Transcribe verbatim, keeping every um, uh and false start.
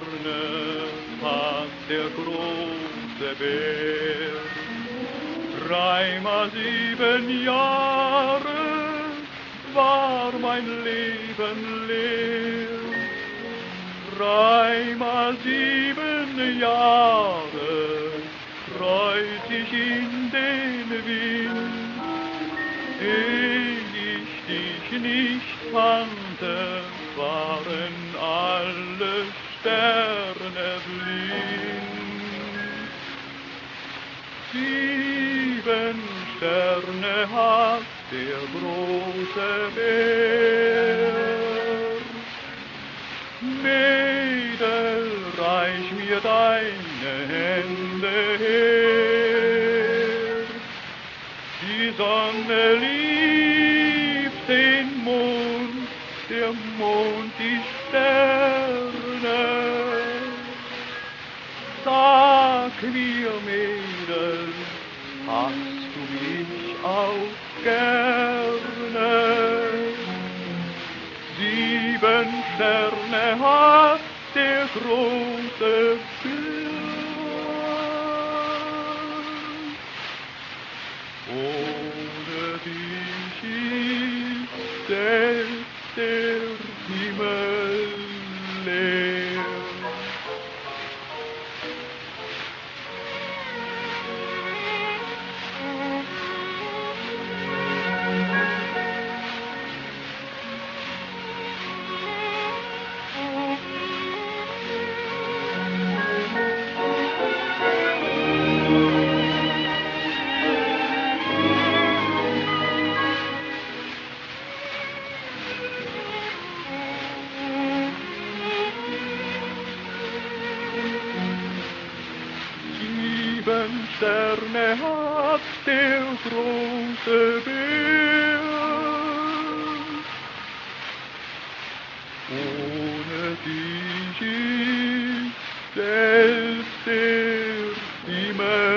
Sterne hat der große Bär. Dreimal sieben Jahre war mein Leben leer. Dreimal sieben Jahre treut ich in den Wind. Ehe ich dich nicht kannte, waren alle Sterne blind. Sieben Sterne hat der große Bär. Mädel, reich mir deine Hände her. Die Sonne liebt den Mond, der Mond die Sterne. Sag mir, Mädel, hast du mich auch gerne? Sieben Sterne hat der große Bär. Ohne dich ist selbst der Himmel leer. Sieben Sterne hat der große Bär. Ohne dich ist selbst der Himmel